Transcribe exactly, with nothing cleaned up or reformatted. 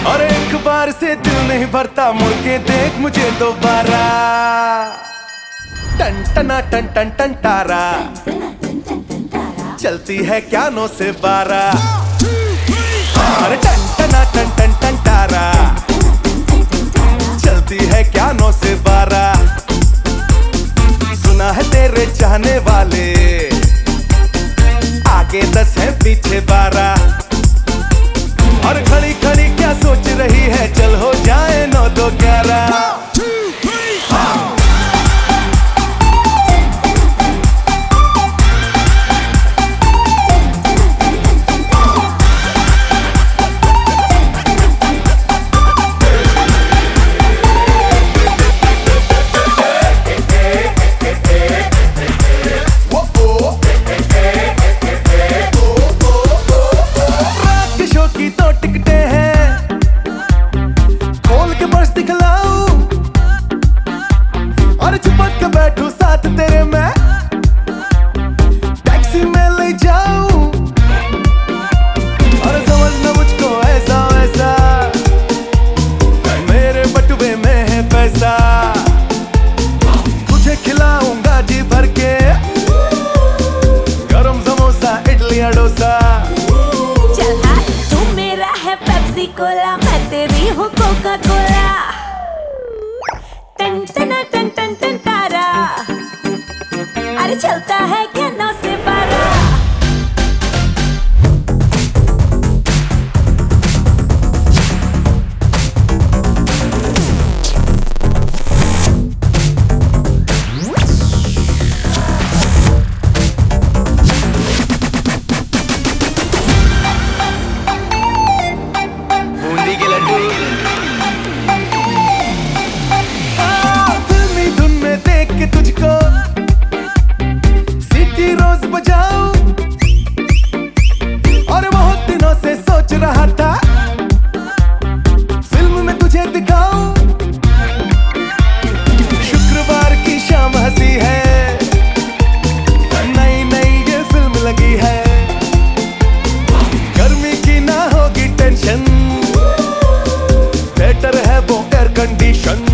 और एक बार से दिल नहीं भरता, मुड़ के देख मुझे दोबारा। टन टना टन टन टन तारा, चलती है क्या नौ से बारह। अरे टन टना टन टन टन तारा, चलती है क्या नौ से बारह। सुना है तेरे चाहने वाले, आगे दस है पीछे बारह। और खड़ी खड़ी क्या सोच रही है, चल हो जाए नौ दो ग्यारह। चिपक के बैठूं साथ तेरे मैं, टैक्सी में ले जाऊं और समझना मुझको ऐसा वैसा, मेरे बटुए में है पैसा। तुझे खिलाऊंगा जी भर के, गरम समोसा इडली डोसा। चल हाँ, तू मेरा है पेप्सी कोला, मैं तेरी हूँ कोका कोला। टन टना टन टन टन तारा, अरे चलता है क्या नौ से बारह। बूंदी के लड्डू तुझको सीटी रोज बजाऊं, और बहुत दिनों से सोच रहा था फिल्म में तुझे दिखाऊं। शुक्रवार की शाम हंसी है, नई नई ये फिल्म लगी है। गर्मी की ना होगी टेंशन, थिएटर है वो एयर कंडीशन।